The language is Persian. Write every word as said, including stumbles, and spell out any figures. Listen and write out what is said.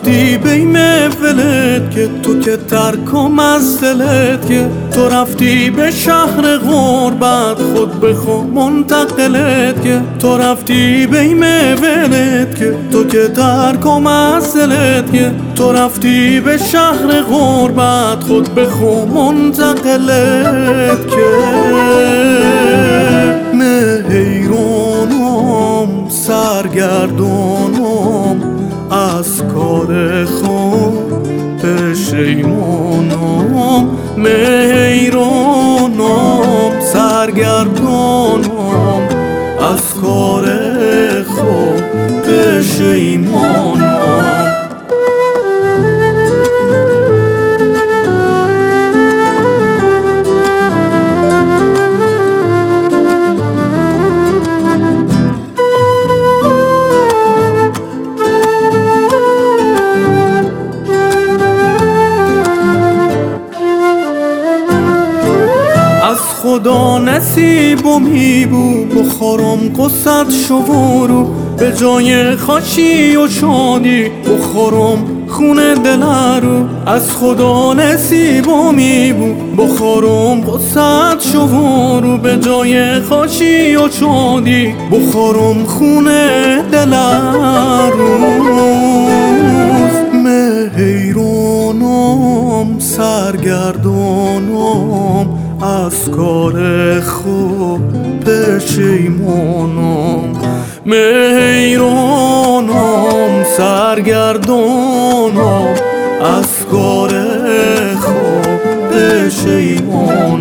رفتی بیم ولت که تو که ترکم از دلت که تو رفتی به شهر غربت خود بخوا منتقلت که تو رفتی بیم ولت که تو که ترکم از دلت که تو رفتی به شهر غربت خود بخوا منتقلت که من حیرانم سرگردانم از کار خود پشیمانم من حیرانم سرگردانم از کار خود پشیمانم خدا نصیبمی بو بخورم قصد شورو به جای خاشی و شادی بخورم خون دل رو از خدا نصیبمی بو بخورم قصد شورو به جای خاشی و شادی بخورم خون دل رو من حیرانم سرگردانم از کار خوب پشیمانم من حیرانم سرگردانم از کار خوب پشیمانم